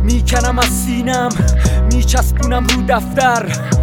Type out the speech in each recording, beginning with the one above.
میکنم از سینم، میچسبونم رو دفتر.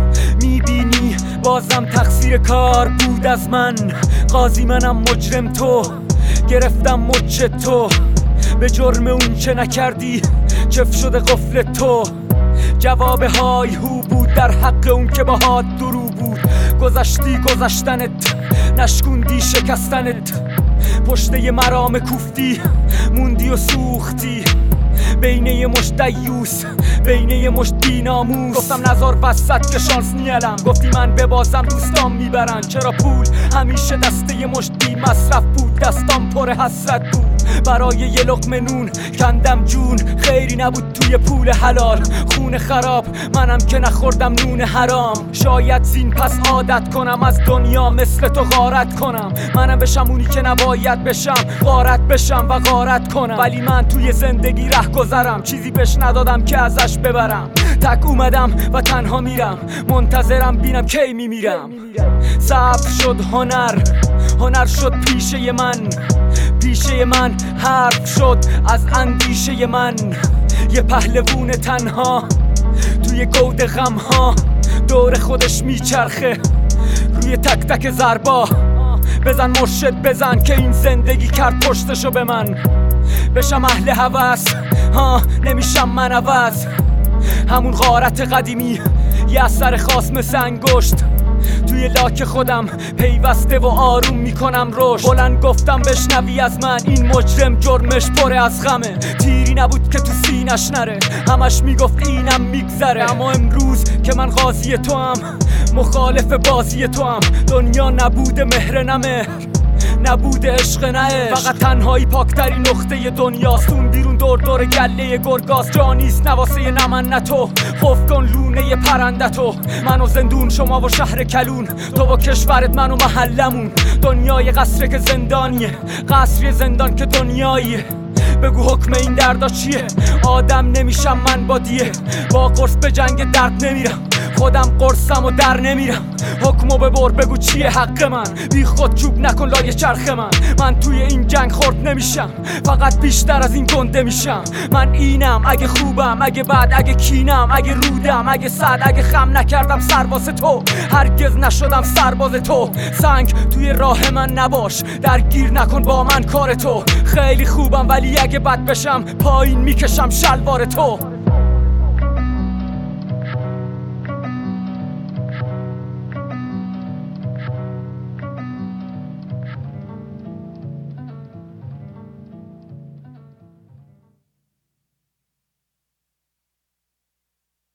میبینی بازم تقصیر کار بود از من. قاضی منم مجرم تو، گرفتم مچ تو. به جرم اون چه نکردی چف شده قفل تو. جواب های هو بود در حق اون که باهات درو بود. گذشتی گذشتنت، نشکوندی شکستنت. پشته مرام کوفتی، موندی و سوختی. بین یه مشت دیوس، بین یه مشت بیناموس. گفتم نزار وسط که شانس نیلم. گفتی من ببازم دوستام میبرن. چرا پول همیشه دسته یه مشت بی مصرف بود. دستام پر حسرت بود برای یه لقمه نون. کندم جون، خیری نبود توی پول حلال. خون خراب منم که نخوردم نون حرام. شاید زین پس عادت کنم از دنیا مثل تو غارت کنم. منم بشم اونی که نباید بشم، غارت بشم و غارت کنم. ولی من توی زندگی ره گذرم، چیزی بهش ندادم که ازش ببرم. تک اومدم و تنها میرم، منتظرم بینم کی میمیرم. صبر شد هنر شد پیشه من. پیشه من حرف شد از اندیشه من. یه پهلوون تنها توی گود غمها، دور خودش میچرخه روی تک تک ضربا. بزن مرشد بزن که این زندگی کرد پشتشو به من. بشم اهل هوس نمیشم من عوض. همون غارت قدیمی یه اثر خاص مثل انگشت. توی لاک خودم پیوسته و آروم میکنم رشد. بلند گفتم بشنوی از من، این مجرم جرمش پره از غمه. تیری نبود که تو سینش نره، همش میگفت اینم میگذره. اما امروز که من قاضی تو هم، مخالف بازی تو هم. دنیا نبوده مهر نمهر، نبوده عشق نه. فقط تنهایی پاکترین نقطه دنیاست. اون بیرون دور گله گرگاست. جانیست نواسه نمن نه تو. خوف کن لونه پرنده تو. من و زندون، شما و شهر کلون. تو و کشورت، من و محلمون. دنیای قصره که زندانیه، قصری زندان که دنیاییه. بگو حکم این دردا چیه؟ آدم نمیشم من با دیه. با قرص به جنگ درد نمیرم، خودم قرصم و در نمیرم. حکمو ببر بگو چیه حق من. بی خود چوب نکن لای چرخ من توی این جنگ خورد نمیشم، فقط بیشتر از این گنده میشم. من اینم، اگه خوبم، اگه بد، اگه کینم، اگه رودم، اگه صد، اگه خم نکردم سرباز تو. هرگز نشدم سرباز تو. سنگ توی راه من نباش، درگیر نکن با من کار تو. خیلی خوبم ولی اگه بد بشم پایین میکشم شلوار تو.